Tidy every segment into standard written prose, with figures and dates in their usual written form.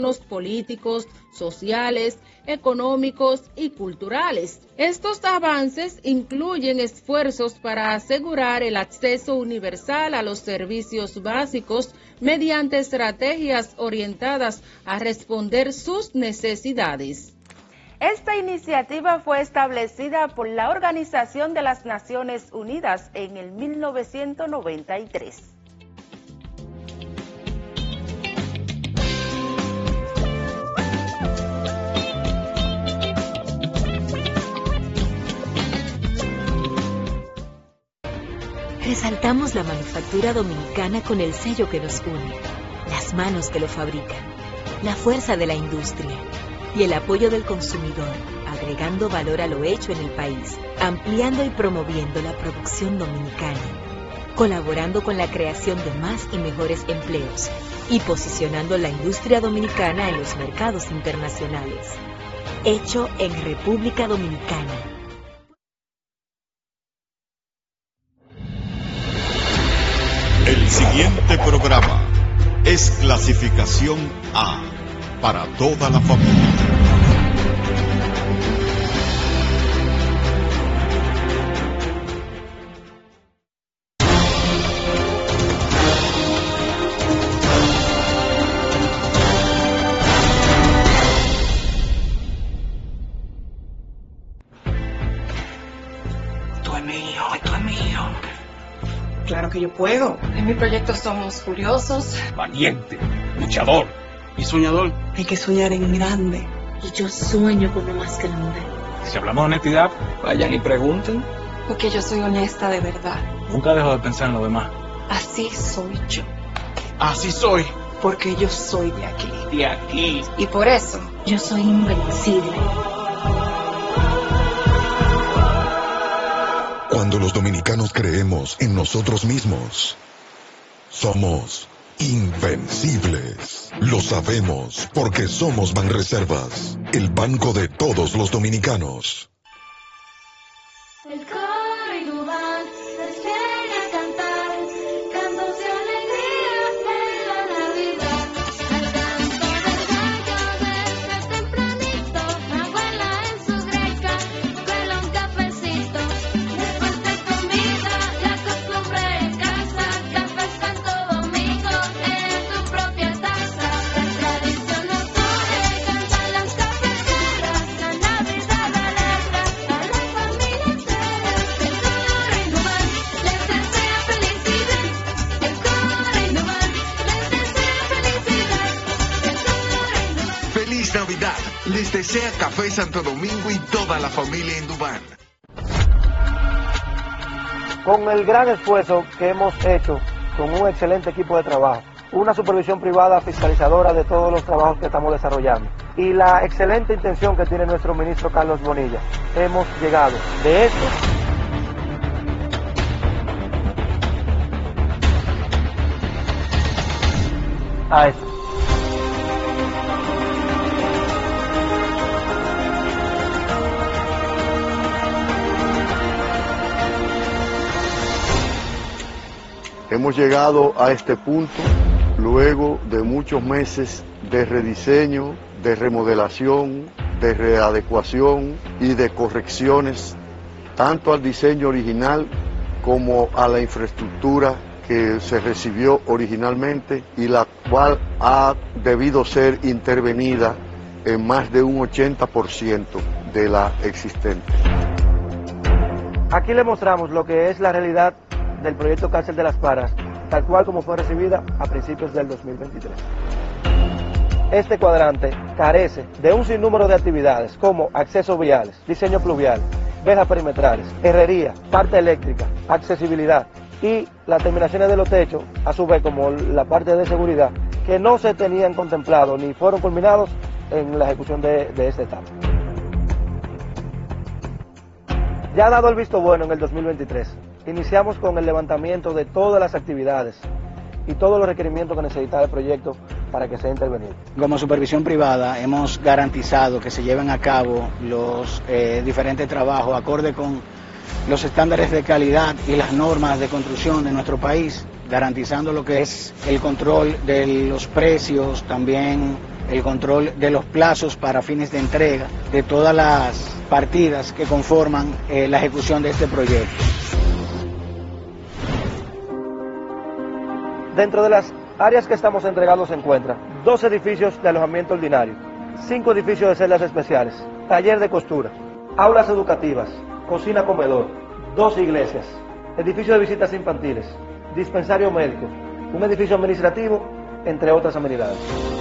políticos, sociales, económicos y culturales. Estos avances incluyen esfuerzos para asegurar el acceso universal a los servicios básicos mediante estrategias orientadas a responder sus necesidades. Esta iniciativa fue establecida por la Organización de las Naciones Unidas en el 1993. Resaltamos la manufactura dominicana con el sello que nos une, las manos que lo fabrican, la fuerza de la industria y el apoyo del consumidor, agregando valor a lo hecho en el país, ampliando y promoviendo la producción dominicana, colaborando con la creación de más y mejores empleos y posicionando la industria dominicana en los mercados internacionales. Hecho en República Dominicana. El siguiente programa es clasificación A para toda la familia. Tú es mío. Claro que yo puedo. En mi proyecto somos curiosos, valiente, luchador y soñador. Hay que soñar en grande. y yo sueño con lo más grande. Si hablamos de honestidad, vayan y pregunten. Porque yo soy honesta de verdad. Nunca dejo de pensar en lo demás. Así soy yo. Así soy. Porque yo soy de aquí. De aquí. Y por eso yo soy invencible. Cuando los dominicanos creemos en nosotros mismos, somos invencibles. Lo sabemos porque somos Banreservas, el banco de todos los dominicanos. El coro y Dubán les viene a cantar cantos de alegría en la Navidad. Al canto del gallo desde tempranito, la abuela en su greca cuela un cafecito. Después de comida, la costumbre en casa, Café Santo Domingo en tu propia taza. La tradición nos une, cantan las cafeteras, la Navidad alegra a la familia entera. El coro y Dubán les desea felicidad. El coro y Dubán les desea felicidad. El coro y Dubán. ¡Feliz Navidad! Les desea Café Santo Domingo y toda la familia en Dubán. Con el gran esfuerzo que hemos hecho, con un excelente equipo de trabajo, una supervisión privada fiscalizadora de todos los trabajos que estamos desarrollando y la excelente intención que tiene nuestro ministro Carlos Bonilla, hemos llegado de esto a esto. Hemos llegado a este punto luego de muchos meses de rediseño, de remodelación, de readecuación y de correcciones, tanto al diseño original como a la infraestructura que se recibió originalmente y la cual ha debido ser intervenida en más de un 80% de la existente. Aquí le mostramos lo que es la realidad del proyecto Cárcel de las Paras, tal cual como fue recibida a principios del 2023. Este cuadrante carece de un sinnúmero de actividades como accesos viales, diseño pluvial, verjas perimetrales, herrería, parte eléctrica, accesibilidad y las terminaciones de los techos, a su vez como la parte de seguridad, que no se tenían contemplado ni fueron culminados en la ejecución de esta etapa. Ya dado el visto bueno en el 2023, iniciamos con el levantamiento de todas las actividades y todos los requerimientos que necesita el proyecto para que sea intervenido. Como supervisión privada hemos garantizado que se lleven a cabo los diferentes trabajos acorde con los estándares de calidad y las normas de construcción de nuestro país, garantizando lo que es el control de los precios, también el control de los plazos para fines de entrega de todas las partidas que conforman la ejecución de este proyecto. Dentro de las áreas que estamos entregando se encuentran 2 edificios de alojamiento ordinario, 5 edificios de celdas especiales, taller de costura, aulas educativas, cocina comedor, 2 iglesias, edificio de visitas infantiles, dispensario médico, un edificio administrativo, entre otras amenidades.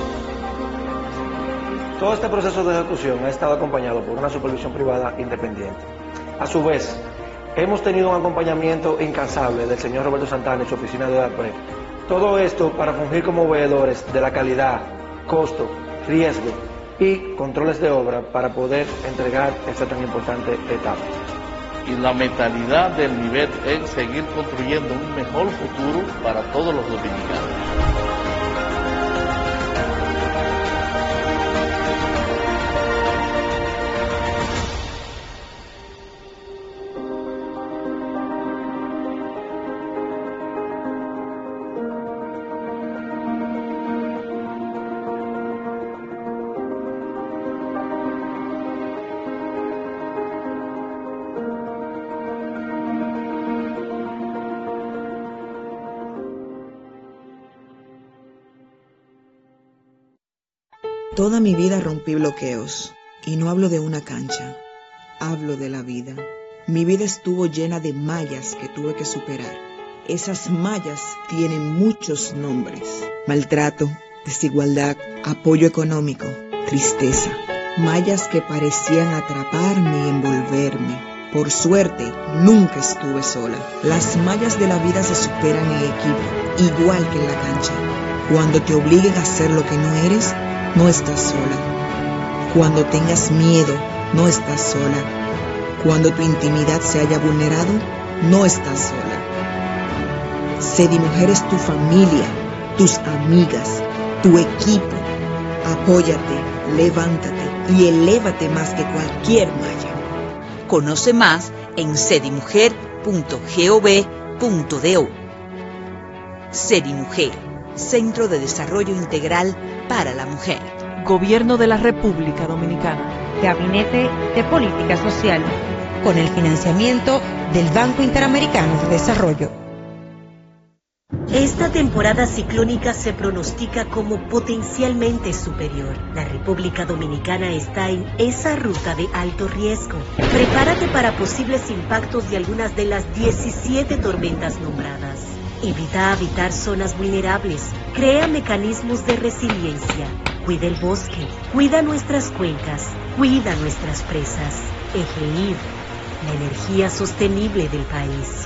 Todo este proceso de ejecución ha estado acompañado por una supervisión privada independiente. A su vez, hemos tenido un acompañamiento incansable del señor Roberto Santana y su oficina de ODAPRE. Todo esto para fungir como veedores de la calidad, costo, riesgo y controles de obra para poder entregar esta tan importante etapa. Y la mentalidad del nivel es seguir construyendo un mejor futuro para todos los dominicanos. Toda mi vida rompí bloqueos, y no hablo de una cancha, hablo de la vida. Mi vida estuvo llena de mallas que tuve que superar. Esas mallas tienen muchos nombres: maltrato, desigualdad, apoyo económico, tristeza. Mallas que parecían atraparme y envolverme. Por suerte, nunca estuve sola. Las mallas de la vida se superan en equipo, igual que en la cancha. Cuando te obliguen a hacer lo que no eres, no estás sola. Cuando tengas miedo, no estás sola. Cuando tu intimidad se haya vulnerado, no estás sola. Sedimujer es tu familia, tus amigas, tu equipo. Apóyate, levántate y elévate más que cualquier malla. Conoce más en sedimujer.gov.do. Sedimujer, Centro de Desarrollo Integral para la Mujer. Gobierno de la República Dominicana. Gabinete de Política Social. Con el financiamiento del Banco Interamericano de Desarrollo. Esta temporada ciclónica se pronostica como potencialmente superior. La República Dominicana está en esa ruta de alto riesgo. Prepárate para posibles impactos de algunas de las 17 tormentas nombradas. Evita habitar zonas vulnerables. Crea mecanismos de resiliencia. Cuida el bosque. Cuida nuestras cuencas. Cuida nuestras presas. EGID, la energía sostenible del país.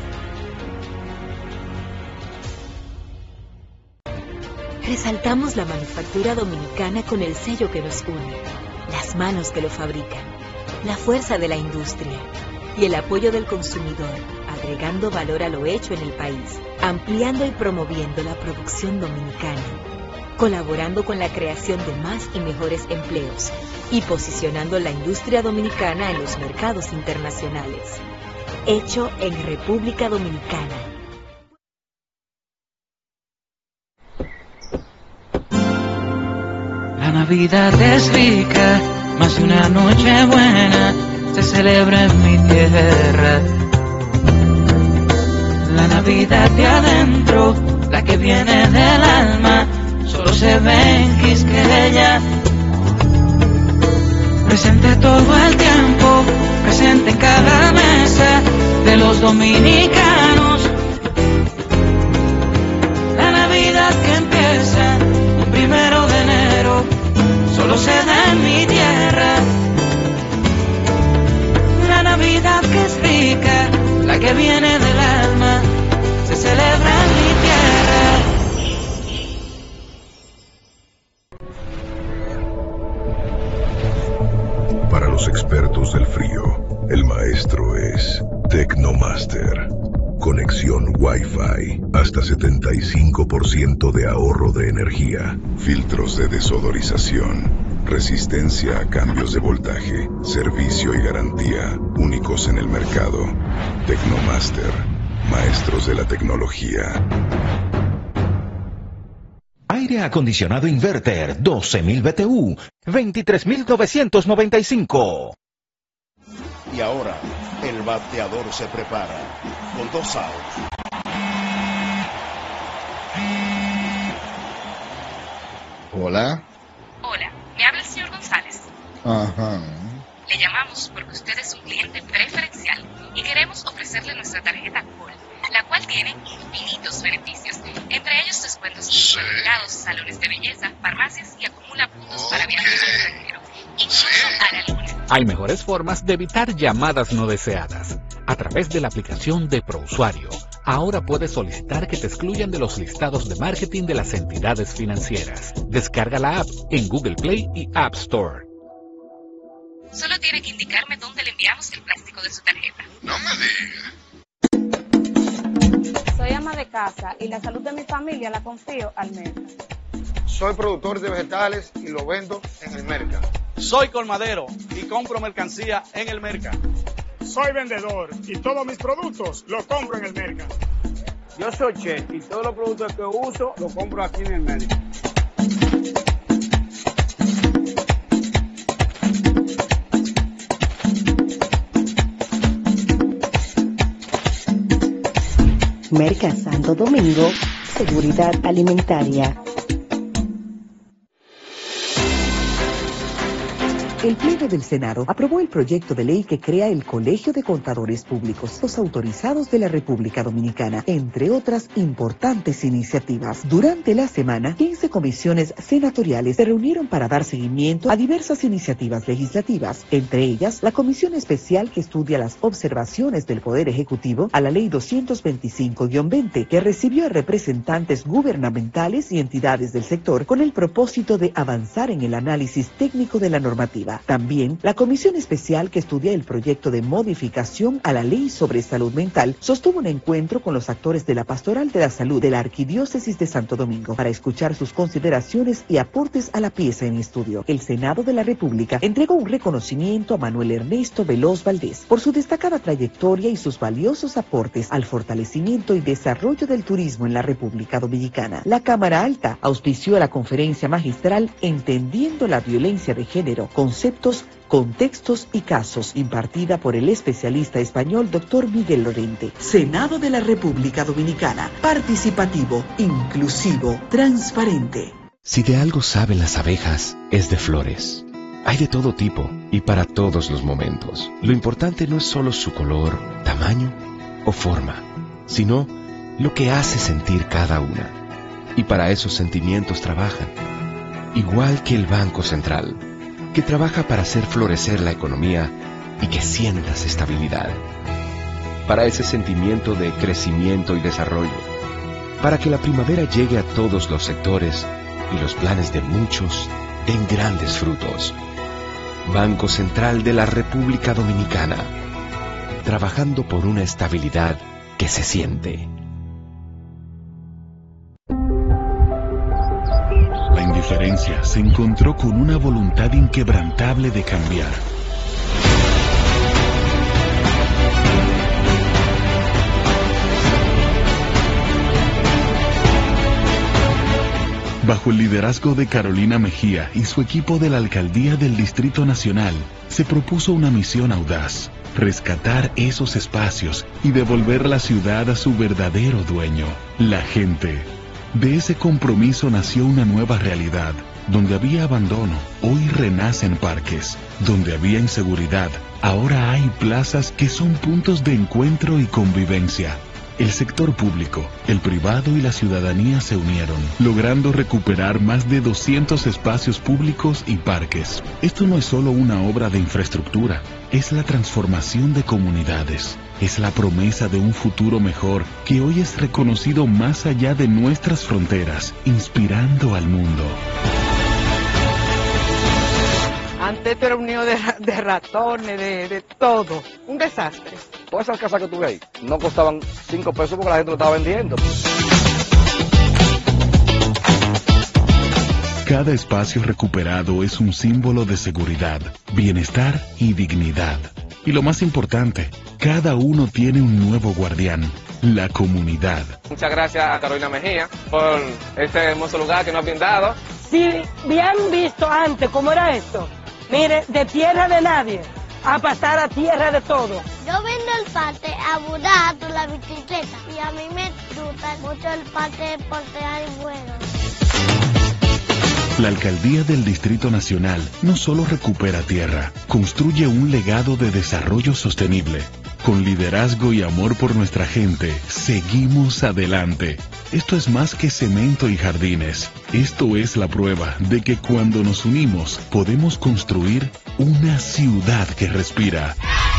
Resaltamos la manufactura dominicana con el sello que nos une, las manos que lo fabrican, la fuerza de la industria y el apoyo del consumidor, agregando valor a lo hecho en el país, ampliando y promoviendo la producción dominicana, colaborando con la creación de más y mejores empleos y posicionando la industria dominicana en los mercados internacionales. Hecho en República Dominicana. La Navidad es rica, más de una noche buena se celebra en mi tierra. La Navidad de adentro, la que viene del alma, solo se ve en Quisqueya. Presente todo el tiempo, presente en cada mesa de los dominicanos. La Navidad que empieza un 1 de enero, solo se da en mi tierra. La Navidad que es rica, la que viene del alma, se celebra en mi tierra. Para los expertos del frío, el maestro es Tecnomaster. Conexión Wi-Fi, hasta 75% de ahorro de energía. Filtros de desodorización, resistencia a cambios de voltaje, servicio y garantía, únicos en el mercado. Tecnomaster, maestros de la tecnología. Hay Aire acondicionado inverter 12.000 BTU, 23.995. Y ahora, el bateador se prepara con 2 outs. Hola. Hola, me habla el señor González. Ajá. Le llamamos porque usted es un cliente preferencial y queremos ofrecerle nuestra tarjeta Gold, la cual tiene infinitos beneficios, entre ellos descuentos en supermercados, salones de belleza, farmacias y acumula puntos para viajes al extranjero. Incluso hará lunes. Hay mejores formas de evitar llamadas no deseadas. A través de la aplicación de ProUsuario, ahora puedes solicitar que te excluyan de los listados de marketing de las entidades financieras. Descarga la app en Google Play y App Store. Solo tiene que indicarme dónde le enviamos el plástico de su tarjeta. No me diga. Soy ama de casa y la salud de mi familia la confío al Merca. Soy productor de vegetales y lo vendo en el Merca. Soy colmadero y compro mercancía en el Merca. Soy vendedor y todos mis productos los compro en el Merca. Yo soy chef y todos los productos que uso los compro aquí en el Merca. Merca Santo Domingo, seguridad alimentaria. El Pleno del Senado aprobó el proyecto de ley que crea el Colegio de Contadores Públicos, los autorizados de la República Dominicana, entre otras importantes iniciativas. Durante la semana, 15 comisiones senatoriales se reunieron para dar seguimiento a diversas iniciativas legislativas, entre ellas la Comisión Especial que estudia las observaciones del Poder Ejecutivo a la Ley 225-20, que recibió a representantes gubernamentales y entidades del sector con el propósito de avanzar en el análisis técnico de la normativa. También, la Comisión Especial que estudia el proyecto de modificación a la Ley sobre Salud Mental sostuvo un encuentro con los actores de la Pastoral de la Salud de la Arquidiócesis de Santo Domingo para escuchar sus consideraciones y aportes a la pieza en estudio. El Senado de la República entregó un reconocimiento a Manuel Ernesto Veloz Valdés por su destacada trayectoria y sus valiosos aportes al fortalecimiento y desarrollo del turismo en la República Dominicana. La Cámara Alta auspició la conferencia magistral Entendiendo la Violencia de Género, conceptos, contextos y casos, impartida por el especialista español Dr. Miguel Lorente. Senado de la República Dominicana, participativo, inclusivo, transparente. Si de algo saben las abejas, es de flores. Hay de todo tipo y para todos los momentos. Lo importante no es solo su color, tamaño o forma, sino lo que hace sentir cada una. Y para esos sentimientos trabajan, igual que el Banco Central, que trabaja para hacer florecer la economía y que sientas estabilidad. Para ese sentimiento de crecimiento y desarrollo. Para que la primavera llegue a todos los sectores y los planes de muchos den grandes frutos. Banco Central de la República Dominicana. Trabajando por una estabilidad que se siente. La indiferencia se encontró con una voluntad inquebrantable de cambiar. Bajo el liderazgo de Carolina Mejía y su equipo de la Alcaldía del Distrito Nacional, se propuso una misión audaz: rescatar esos espacios y devolver la ciudad a su verdadero dueño, la gente. De ese compromiso nació una nueva realidad. Donde había abandono, hoy renacen parques. Donde había inseguridad, ahora hay plazas que son puntos de encuentro y convivencia. El sector público, el privado y la ciudadanía se unieron, logrando recuperar más de 200 espacios públicos y parques. Esto no es solo una obra de infraestructura, es la transformación de comunidades. Es la promesa de un futuro mejor que hoy es reconocido más allá de nuestras fronteras, inspirando al mundo. Antes esto era un nido de ratones, de todo. Un desastre. Todas esas casas que tú ves ahí no costaban 5 pesos porque la gente lo estaba vendiendo. Cada espacio recuperado es un símbolo de seguridad, bienestar y dignidad. Y lo más importante, cada uno tiene un nuevo guardián, la comunidad. Muchas gracias a Carolina Mejía por este hermoso lugar que nos ha brindado. Si habían visto antes cómo era esto, mire, de tierra de nadie a pasar a tierra de todo. Yo vendo el parte a mudar con la bicicleta y a mí me gusta mucho el parte porque hay juegos. La Alcaldía del Distrito Nacional no solo recupera tierra, construye un legado de desarrollo sostenible. Con liderazgo y amor por nuestra gente, seguimos adelante. Esto es más que cemento y jardines. Esto es la prueba de que cuando nos unimos podemos construir una ciudad que respira.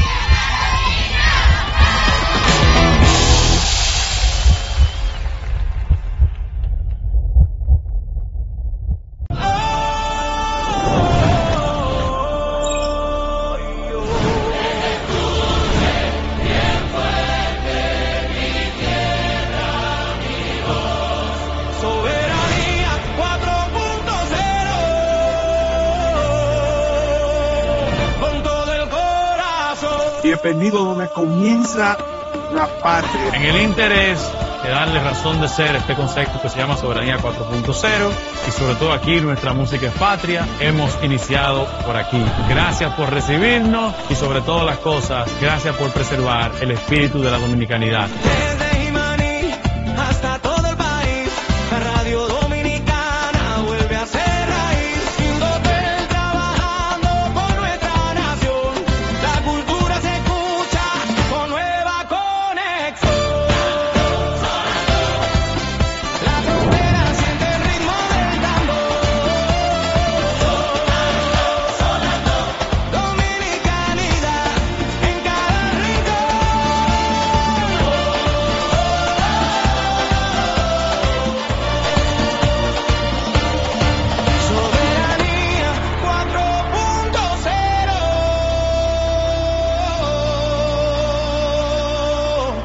Bienvenido donde comienza la patria. En el interés de darle razón de ser este concepto que se llama Soberanía 4.0 y sobre todo aquí nuestra música es patria, hemos iniciado por aquí. Gracias por recibirnos y sobre todas las cosas, gracias por preservar el espíritu de la dominicanidad. Desde Jimaní hasta todo el país, la radio dominicana vuelve a ser raíz. Indotel trabajando por nuestra nación, la cultura se escucha con nueva conexión. La frontera siente el ritmo del tambor. Dominicanidad en cada rincón. Soberanía 4.0.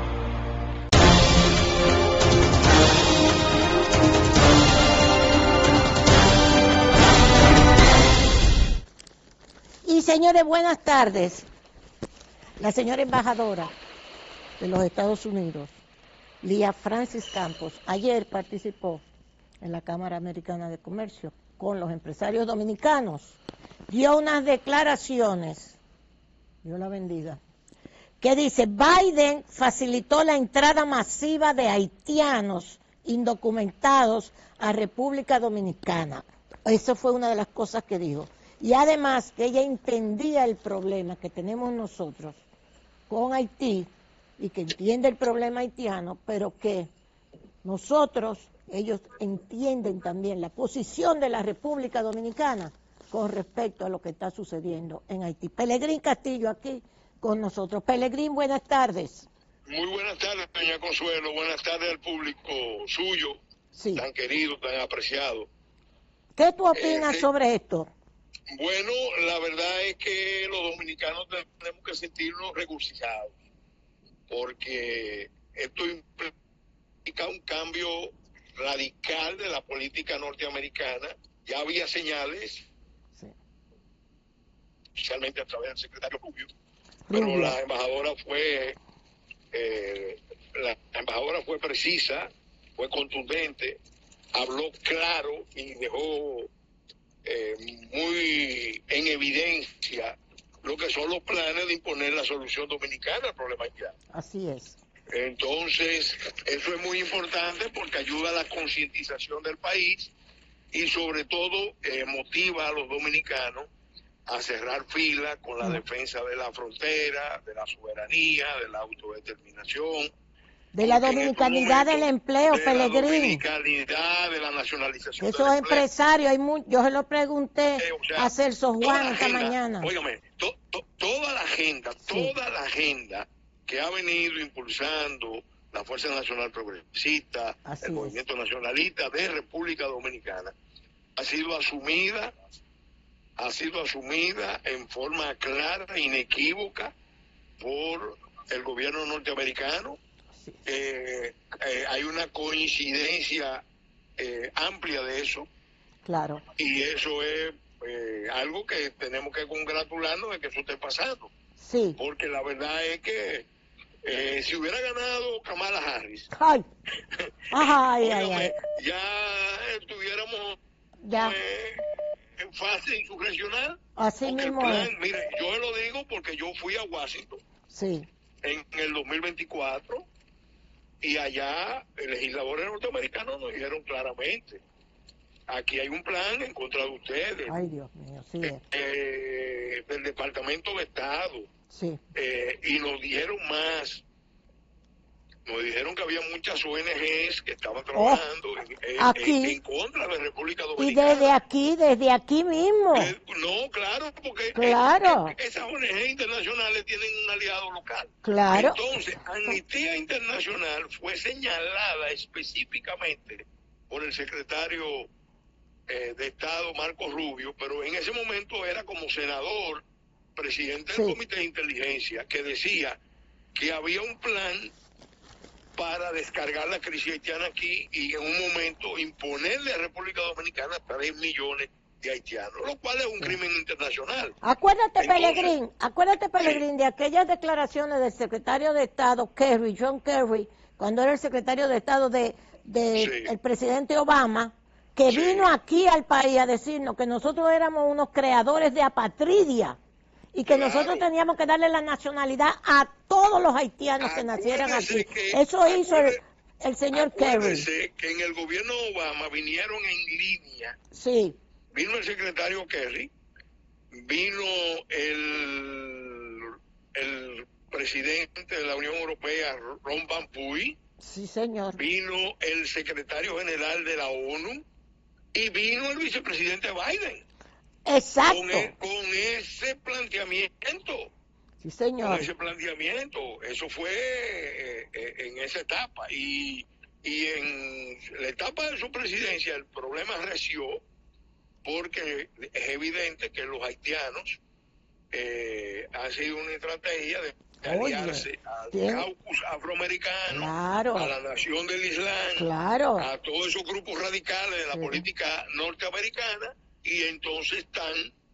Y señores, buenas tardes. La señora embajadora de los Estados Unidos, Lía Francis Campos, ayer participó en la Cámara Americana de Comercio con los empresarios dominicanos. Dio unas declaraciones, Dios la bendiga, que dice: Biden facilitó la entrada masiva de haitianos indocumentados a República Dominicana. Eso fue una de las cosas que dijo. Y además que ella entendía el problema que tenemos nosotros con Haití y que entiende el problema haitiano, pero que ellos entienden también la posición de la República Dominicana con respecto a lo que está sucediendo en Haití. Pelegrín Castillo aquí con nosotros. Pelegrín, buenas tardes. Muy buenas tardes, doña Consuelo. Buenas tardes al público suyo, tan querido, tan apreciado. ¿Qué tú opinas sobre esto? Bueno, la verdad es que los dominicanos tenemos que sentirnos regocijados, porque esto implica un cambio radical de la política norteamericana. Ya había señales, especialmente a través del secretario Rubio, pero la embajadora fue precisa, fue contundente, habló claro y dejó muy en evidencia lo que son los planes de imponer la solución dominicana al problema haitiano. Así es. Entonces, eso es muy importante porque ayuda a la concientización del país y sobre todo motiva a los dominicanos a cerrar fila con la defensa de la frontera, de la soberanía, de la autodeterminación. De la dominicanidad del empleo, Pelegrín. De la dominicanidad, de la nacionalización. Esos empresarios, yo se lo pregunté a Celso Juan esta mañana. Óigame, toda la agenda que ha venido impulsando la Fuerza Nacional Progresista, el Movimiento Nacionalista de República Dominicana, ha sido asumida en forma clara, inequívoca, por el gobierno norteamericano. Hay una coincidencia amplia de eso. Claro. Y eso es algo que tenemos que congratularnos de que eso esté pasando. Sí. Porque la verdad es que Si hubiera ganado Kamala Harris, Ay, ay, ay, óigame, ay. ya estuviéramos Ya. en fase insurreccional. Así Porque mismo el plan, es. mire, yo lo digo porque yo fui a Washington Sí. en el 2024 y allá legisladores norteamericanos nos dijeron claramente, aquí hay un plan en contra de ustedes, Ay, Dios mío, sí es. del Departamento de Estado, Sí. y nos dijeron más. Nos dijeron que había muchas ONGs que estaban trabajando aquí. en contra de la República Y Dominicana. desde aquí mismo. No, claro, porque Claro. esas ONG internacionales tienen un aliado local. Claro. Entonces, Amnistía Internacional fue señalada específicamente por el secretario de Estado, Marco Rubio, pero en ese momento era como senador, presidente del Sí. Comité de Inteligencia, que decía que había un plan para descargar la crisis haitiana aquí y en un momento imponerle a República Dominicana 3 millones de haitianos, lo cual es un crimen internacional. Acuérdate, Entonces, Pelegrín, de aquellas declaraciones del secretario de Estado, Kerry, John Kerry, cuando era el secretario de Estado de el presidente Obama, que vino aquí al país a decirnos que nosotros éramos unos creadores de apatridia y que nosotros teníamos que darle la nacionalidad a todos los haitianos que nacieran aquí. Eso hizo el señor Kerry. Acuérdese que en el gobierno de Obama vinieron en línea. Sí. Vino el secretario Kerry, vino el presidente de la Unión Europea, Ron Van Puy, Sí, señor. vino el secretario general de la ONU y vino el vicepresidente Biden. Exacto. Con ese planteamiento. Sí, señor. Con ese planteamiento. Eso fue en esa etapa. Y en la etapa de su presidencia el problema reció porque es evidente que los haitianos han sido una estrategia de aliarse al caucus afroamericano, Claro. a la nación del Islam, Claro. a todos esos grupos radicales de la política norteamericana, y entonces están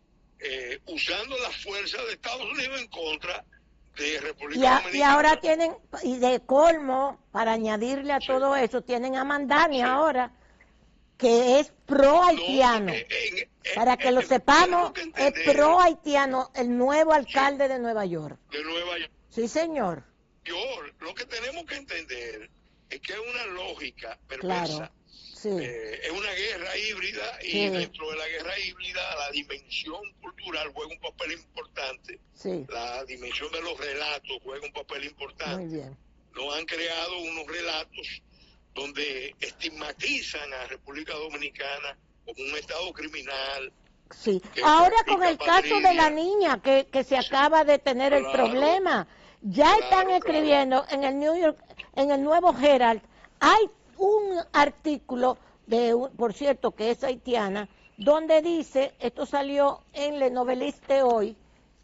usando la fuerza de Estados Unidos en contra de República Dominicana. Y ahora tienen, y de colmo, para añadirle a todo eso, tienen a Mandani ahora, que es pro haitiano. Para que lo sepamos, es pro haitiano, el nuevo alcalde de Nueva York. De Nueva York. Sí, señor. Lo que tenemos que entender es que es una lógica Claro. perversa. Sí. Es una guerra híbrida y Sí. dentro de la guerra híbrida la dimensión cultural juega un papel importante. Sí. La dimensión de los relatos juega un papel importante. Muy bien. Nos han creado unos relatos donde estigmatizan a República Dominicana como un estado criminal. Sí. que Ahora practica con el caso de la patria. niña que se acaba de tener el problema, ya están escribiendo en el New York, en el Nuevo Herald, hay un artículo por cierto, que es haitiana, donde dice, esto salió en Le Noveliste hoy,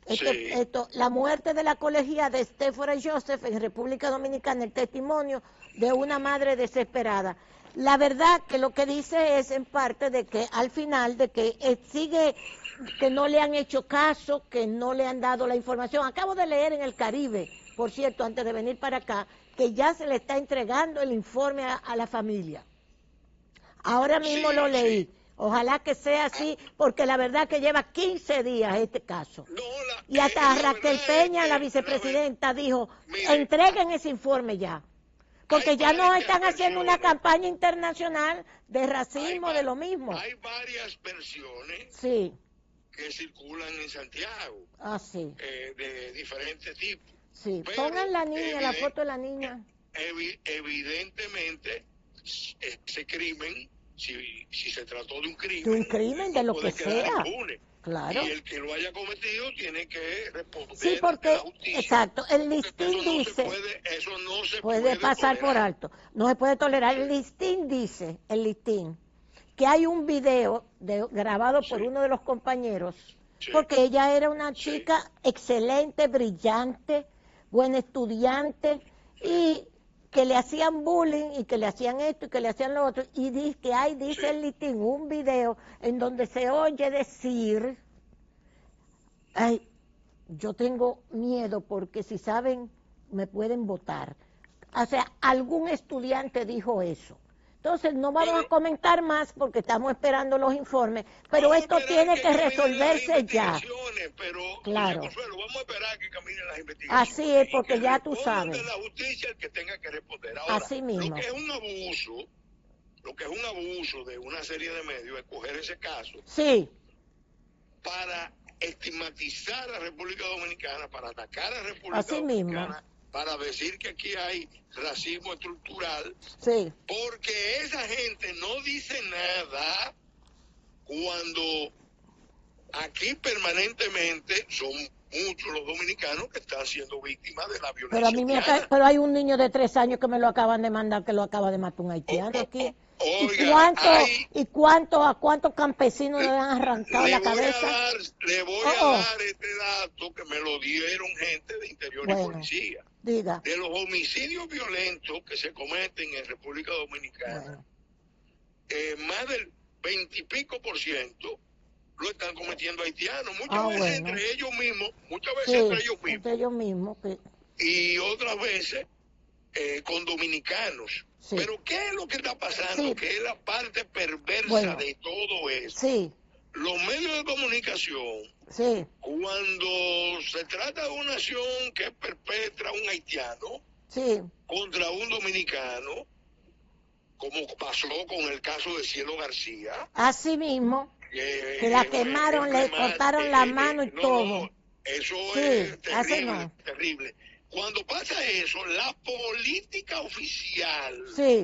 la muerte de la colegiada de Stephanie Joseph en República Dominicana, el testimonio de una madre desesperada. La verdad que lo que dice es en parte de que al final, de que sigue, que no le han hecho caso, que no le han dado la información. Acabo de leer en el Caribe, por cierto, antes de venir para acá, que ya se le está entregando el informe a la familia. Ahora mismo lo leí. Ojalá que sea así, porque la verdad que lleva 15 días este caso. Y hasta Raquel Peña, la vicepresidenta, dijo, entreguen ese informe ya. Porque ya no están haciendo una campaña internacional de racismo, de lo mismo. Hay varias versiones que circulan en Santiago. Ah, sí. De diferentes tipos. Sí, pongan la niña, la foto de la niña. Evidentemente, ese crimen, si se trató de un crimen. De un crimen, de lo que sea. Impune. Claro. Y el que lo haya cometido tiene que responder. Sí, porque, exacto, el listín dice, eso no se puede pasar por alto, no se puede tolerar. El listín dice, que hay un video grabado por uno de los compañeros, porque ella era una chica excelente, brillante, buena estudiante, y que le hacían bullying, y que le hacían esto, y que le hacían lo otro, y dice que hay, dice el listín, un video en donde se oye decir, ay, yo tengo miedo, porque si saben me pueden votar. O sea, algún estudiante dijo eso. Entonces, no vamos a comentar más porque estamos esperando los informes, pero esto tiene que resolverse ya. Claro. Vamos a esperar que caminen las investigaciones. Así es, porque ya tú sabes. De la justicia el que tenga que responder. Ahora, así mismo. Lo que es un abuso de una serie de medios es coger ese caso. Sí. Para estigmatizar a la República Dominicana, para atacar a la República así Dominicana. Mismo. Para decir que aquí hay racismo estructural, sí. Porque esa gente no dice nada cuando aquí permanentemente son muchos los dominicanos que están siendo víctimas de la violencia. Pero hay un niño de 3 años que me lo acaban de mandar, que lo acaba de matar un haitiano aquí. Oiga, ¿A cuántos campesinos le han arrancado la cabeza? Le voy a dar este dato que me lo dieron gente de Interior y Policía. Diga. De los homicidios violentos que se cometen en República Dominicana, más del 20 y pico % lo están cometiendo haitianos. Muchas veces entre ellos mismos, entre ellos mismos. Y otras veces con dominicanos. Sí. Pero ¿qué es lo que está pasando? Sí. Que es la parte perversa de todo eso. Sí. Los medios de comunicación, sí. Cuando se trata de una acción que perpetra un haitiano sí. contra un dominicano, como pasó con el caso de Cielo García. Así mismo, que la quemaron, le cortaron la mano y todo. Eso sí, es terrible, terrible. Cuando pasa eso, la política oficial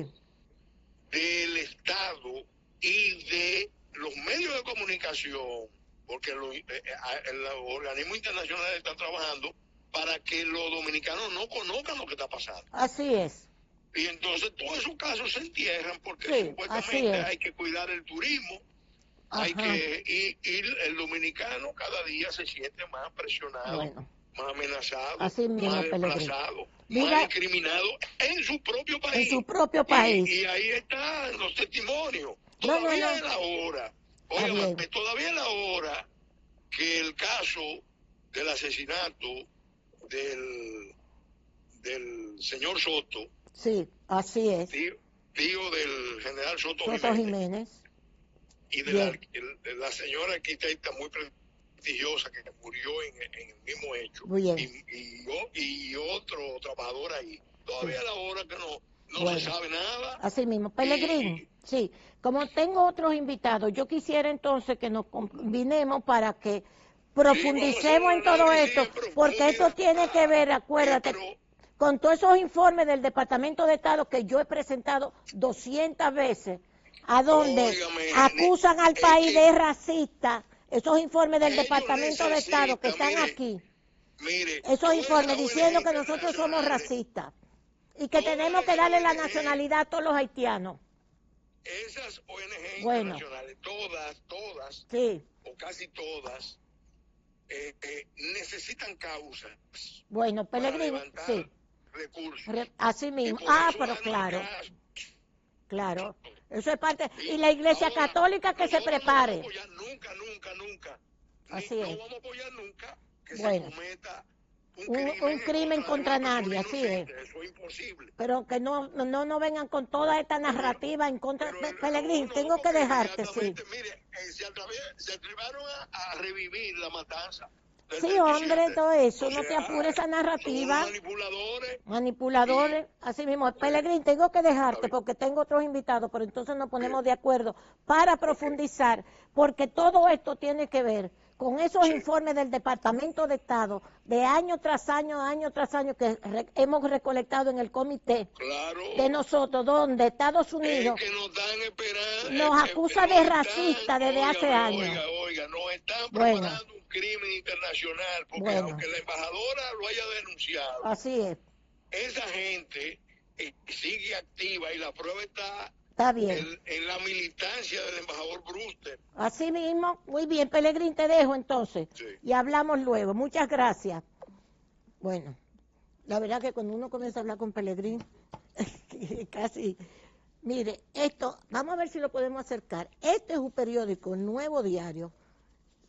del Estado y de los medios de comunicación, porque los organismos internacionales están trabajando para que los dominicanos no conozcan lo que está pasando. Así es. Y entonces todos esos casos se entierran porque supuestamente hay que cuidar el turismo, hay que y el dominicano cada día se siente más presionado. Más amenazado, así mismo, más desplazado, más discriminado en su propio país. En su propio país. Y ahí están los testimonios. Todavía es la hora. Oigan, todavía es la hora que el caso del asesinato del señor Soto. Sí, así es. Tío del general Soto Jiménez. Y de la señora arquitecta muy prestigiosa que murió en el mismo hecho. Y otro trabajador ahí. Todavía es la hora que no se sabe nada. Así mismo. Pelegrín, sí. Como tengo otros invitados, yo quisiera entonces que nos combinemos para que profundicemos en todo esto, porque esto tiene que ver, acuérdate, con todos esos informes del Departamento de Estado que yo he presentado 200 veces, a donde acusan al país de racista. Esos informes del Departamento de Estado que están aquí, esos informes diciendo que nosotros somos racistas y que tenemos que darle la nacionalidad a todos los haitianos. Esas ONG internacionales, todas, o casi todas, necesitan causas. Bueno, Pelegrín, sí. Recursos. Así mismo. Pero claro. Eso es parte. Y la Iglesia Católica que se prepare. No vamos a apoyar nunca. Así es. No vamos a apoyar nunca que se cometa un crimen contra nadie, así es. Eso es imposible. Pero que no vengan con toda esta narrativa en contra. Pelegrín, tengo que dejarte, sí. Mire, se atrevaron a revivir la matanza. Sí, hombre, todo eso, no te apures esa narrativa. Manipuladores, así mismo. Pelegrín, tengo que dejarte porque tengo otros invitados, pero entonces nos ponemos de acuerdo para profundizar, porque todo esto tiene que ver con esos informes del Departamento de Estado de año tras año, que hemos recolectado en el comité de nosotros, donde Estados Unidos nos acusa de racista desde hace años. Oiga, nos están preparando un crimen internacional, porque aunque la embajadora lo haya denunciado, así es. Esa gente sigue activa y la prueba está bien en la militancia del embajador Brewster. Así mismo, muy bien, Pelegrín, te dejo entonces y hablamos luego. Muchas gracias. Bueno, la verdad que cuando uno comienza a hablar con Pelegrín, casi, mire, esto, vamos a ver si lo podemos acercar. Este es un periódico, el Nuevo Diario,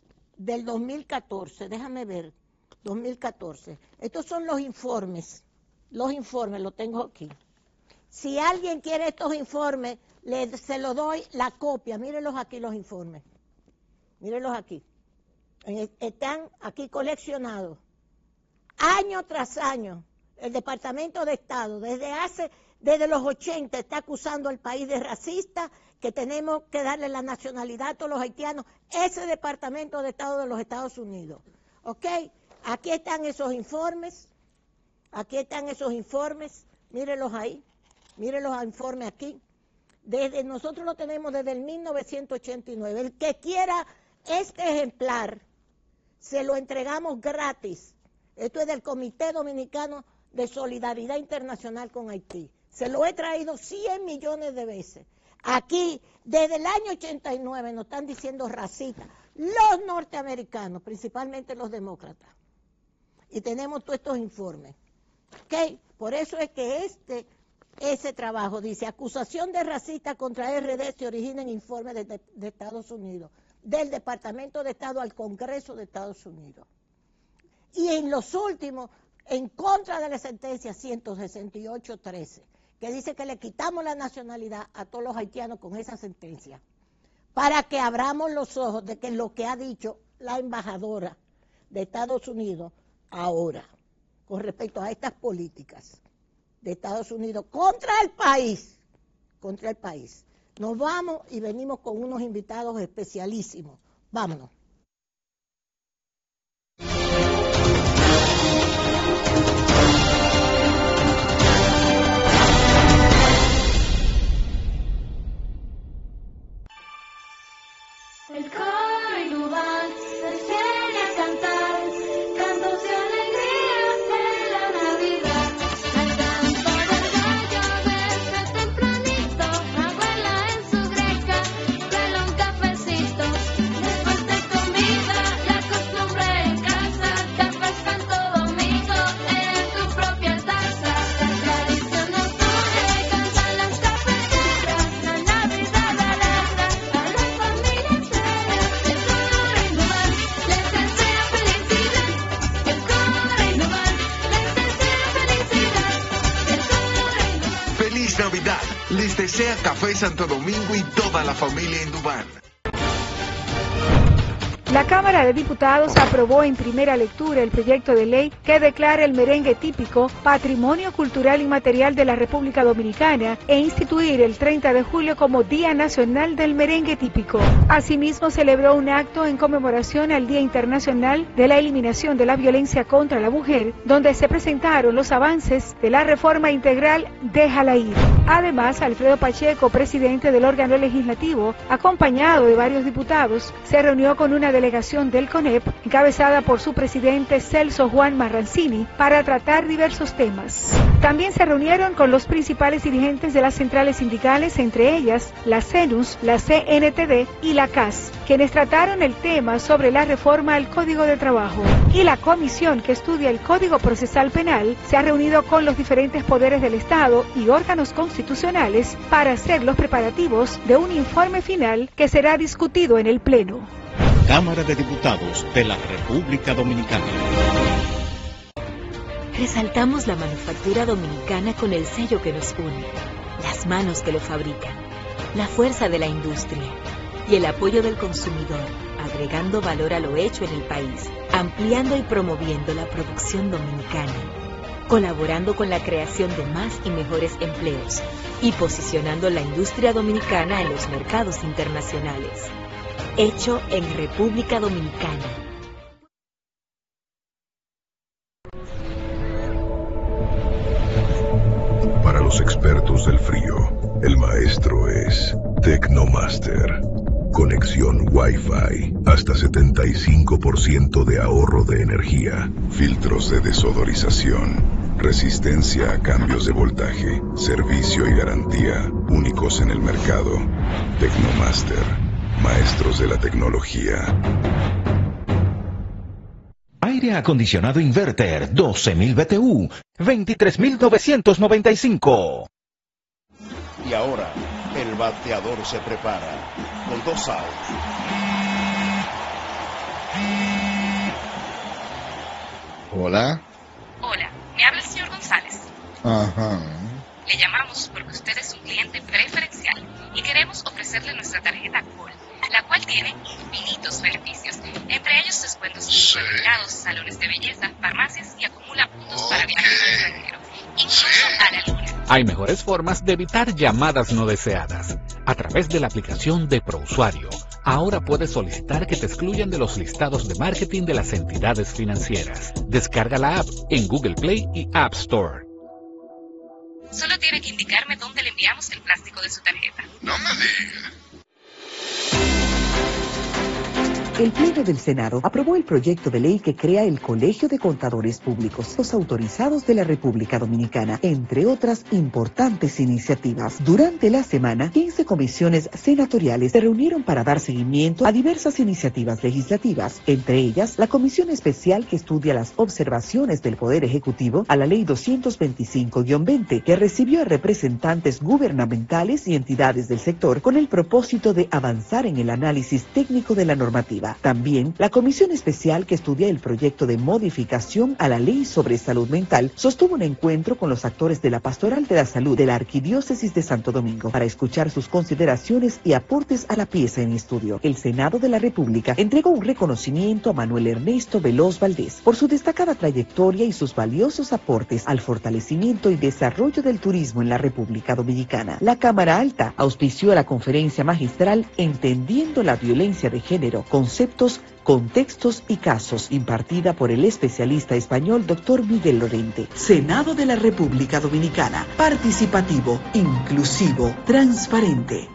del 2014, déjame ver, 2014. Estos son los informes los informes, los tengo aquí. Si alguien quiere estos informes, se los doy la copia. Mírenlos aquí los informes. Mírenlos aquí. Están aquí coleccionados. Año tras año, el Departamento de Estado, desde los 80, está acusando al país de racista, que tenemos que darle la nacionalidad a todos los haitianos. Ese Departamento de Estado de los Estados Unidos. ¿Ok? Aquí están esos informes. Aquí están esos informes. Mírenlos ahí. Miren los informes aquí. Nosotros lo tenemos desde el 1989. El que quiera este ejemplar, se lo entregamos gratis. Esto es del Comité Dominicano de Solidaridad Internacional con Haití. Se lo he traído 100 millones de veces. Aquí, desde el año 89, nos están diciendo racistas. Los norteamericanos, principalmente los demócratas. Y tenemos todos estos informes. ¿Ok? Por eso es que ese trabajo dice, acusación de racista contra RD se origina en informes de Estados Unidos, del Departamento de Estado al Congreso de Estados Unidos. Y en los últimos, en contra de la sentencia 168-13, que dice que le quitamos la nacionalidad a todos los haitianos con esa sentencia, para que abramos los ojos de que lo que ha dicho la embajadora de Estados Unidos ahora, con respecto a estas políticas de Estados Unidos contra el país. Nos vamos y venimos con unos invitados especialísimos. Vámonos. El coro Inubán se viene a cantar cantos de alegría de la Navidad. Al canto del gallo desde tempranito, abuela en su greca cuela un cafecito. Después de comida, la costumbre en casa, café Santo Domingo en tu propia taza. La tradición nos une, cantan las cafeteras, la Navidad alegra a la familia. Feliz Navidad, les desea Café Santo Domingo y toda la familia Indubán. La Cámara de Diputados aprobó en primera lectura el proyecto de ley que declara el merengue típico Patrimonio Cultural Inmaterial de la República Dominicana e instituir el 30 de julio como Día Nacional del Merengue Típico. Asimismo, celebró un acto en conmemoración al Día Internacional de la Eliminación de la Violencia contra la Mujer, donde se presentaron los avances de la reforma integral Déjala Ir. Además, Alfredo Pacheco, presidente del órgano legislativo, acompañado de varios diputados, se reunió con una delegación del CONEP, encabezada por su presidente Celso Juan Marrancini, para tratar diversos temas. También se reunieron con los principales dirigentes de las centrales sindicales, entre ellas la CENUS, la CNTD y la CAS, quienes trataron el tema sobre la reforma al Código de Trabajo. Y la comisión que estudia el Código Procesal Penal se ha reunido con los diferentes poderes del Estado y órganos constitucionales para hacer los preparativos de un informe final que será discutido en el Pleno. Cámara de Diputados de la República Dominicana. Resaltamos la manufactura dominicana con el sello que nos une, las manos que lo fabrican, la fuerza de la industria y el apoyo del consumidor, agregando valor a lo hecho en el país, ampliando y promoviendo la producción dominicana, colaborando con la creación de más y mejores empleos y posicionando la industria dominicana en los mercados internacionales. Hecho en República Dominicana. Para los expertos del frío, el maestro es Tecnomaster. Conexión Wi-Fi, hasta 75% de ahorro de energía. Filtros de desodorización, resistencia a cambios de voltaje, servicio y garantía, únicos en el mercado. Tecnomaster. Maestros de la tecnología. Aire acondicionado inverter 12.000 BTU, 23.995. Y ahora, el bateador se prepara con 2 outs. Hola. Hola, me habla el señor González. Ajá. Le llamamos porque usted es un cliente preferencial y queremos ofrecerle nuestra tarjeta Col, la cual tiene infinitos beneficios, entre ellos descuentos en supermercados, salones de belleza, farmacias y acumula puntos para viajes al extranjero, incluso a la luna. Hay mejores formas de evitar llamadas no deseadas. A través de la aplicación de ProUsuario, ahora puedes solicitar que te excluyan de los listados de marketing de las entidades financieras. Descarga la app en Google Play y App Store. Solo tiene que indicarme dónde le enviamos el plástico de su tarjeta. No me digas. El Pleno del Senado aprobó el proyecto de ley que crea el Colegio de Contadores Públicos, los autorizados de la República Dominicana, entre otras importantes iniciativas. Durante la semana, 15 comisiones senatoriales se reunieron para dar seguimiento a diversas iniciativas legislativas, entre ellas la Comisión Especial que estudia las observaciones del Poder Ejecutivo a la Ley 225-20, que recibió a representantes gubernamentales y entidades del sector con el propósito de avanzar en el análisis técnico de la normativa. También, la Comisión Especial que estudia el proyecto de modificación a la Ley sobre Salud Mental sostuvo un encuentro con los actores de la Pastoral de la Salud de la Arquidiócesis de Santo Domingo para escuchar sus consideraciones y aportes a la pieza en estudio. El Senado de la República entregó un reconocimiento a Manuel Ernesto Veloz Valdés por su destacada trayectoria y sus valiosos aportes al fortalecimiento y desarrollo del turismo en la República Dominicana. La Cámara Alta auspició la conferencia magistral Entendiendo la Violencia de Género, Conceptos, Contextos y Casos, impartida por el especialista español Dr. Miguel Lorente. Senado de la República Dominicana, participativo, inclusivo, transparente.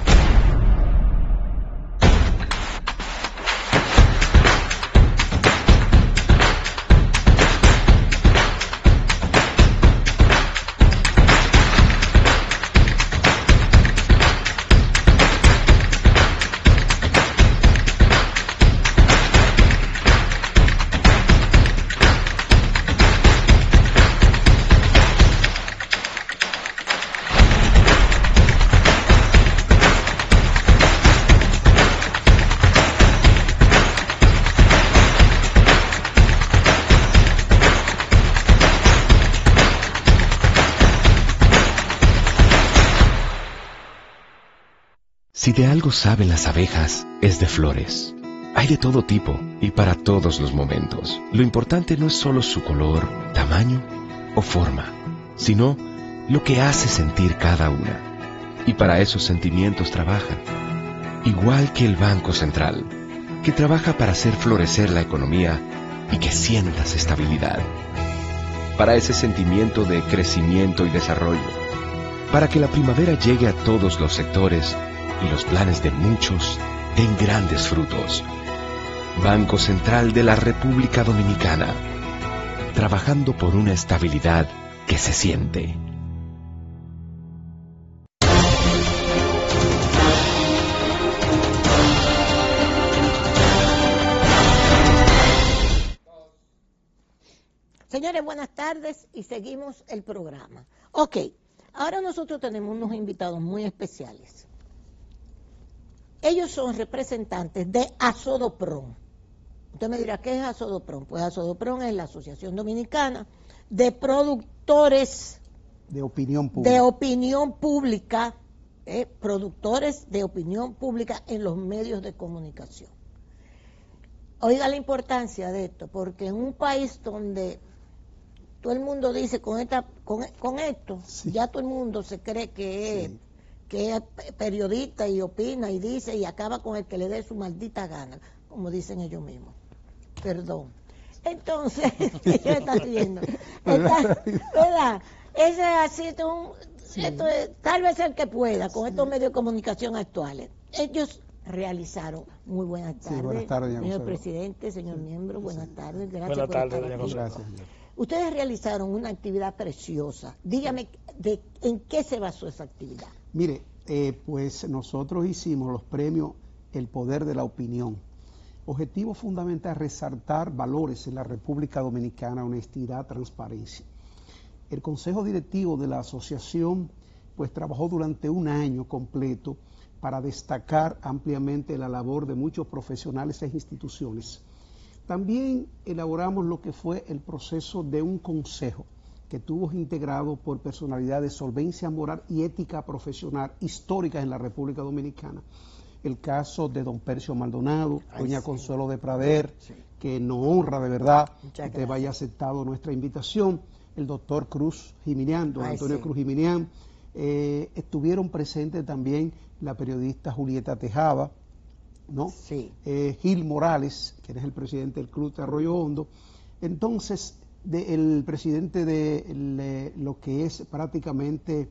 Si de algo saben las abejas, es de flores. Hay de todo tipo y para todos los momentos. Lo importante no es solo su color, tamaño o forma, sino lo que hace sentir cada una. Y para esos sentimientos trabajan. Igual que el Banco Central, que trabaja para hacer florecer la economía y que sientas estabilidad. Para ese sentimiento de crecimiento y desarrollo. Para que la primavera llegue a todos los sectores y los planes de muchos den grandes frutos. Banco Central de la República Dominicana, trabajando por una estabilidad que se siente. Señores, buenas tardes y seguimos el programa. Ok, ahora nosotros tenemos unos invitados muy especiales. Ellos son representantes de Asodopron. Usted me dirá, ¿qué es Asodopron? Pues Asodopron es la Asociación Dominicana de Productores de Opinión Pública. Productores de opinión pública en los medios de comunicación. Oiga la importancia de esto, porque en un país donde todo el mundo dice con esto, sí, ya todo el mundo se cree que es... Sí, que es periodista y opina y dice y acaba con el que le dé su maldita gana, como dicen ellos mismos. Perdón. Entonces, ¿qué está haciendo? ¿Verdad? Ese es así, esto es, tal vez el que pueda, con estos medios de comunicación actuales. Ellos realizaron, muy buenas tardes, sí, buenas tardes, señor presidente, señor miembro, buenas tardes, gracias buenas por tardes, estar aquí. Gracias. Ustedes realizaron una actividad preciosa. Dígame, ¿en qué se basó esa actividad? Mire, pues nosotros hicimos los premios El Poder de la Opinión. Objetivo fundamental, resaltar valores en la República Dominicana, honestidad, transparencia. El Consejo Directivo de la Asociación pues trabajó durante un año completo para destacar ampliamente la labor de muchos profesionales e instituciones. También elaboramos lo que fue el proceso de un consejo que estuvo integrado por personalidades de solvencia moral y ética profesional históricas en la República Dominicana. El caso de don Percio Maldonado, doña Consuelo de Prader, que nos honra de verdad que te haya aceptado nuestra invitación, el doctor Cruz Jiminián, don Antonio Cruz Jiminián, estuvieron presentes también la periodista Julieta Tejada, ¿no? Gil Morales, que es el presidente del Club de Arroyo Hondo. Entonces, el presidente de lo que es prácticamente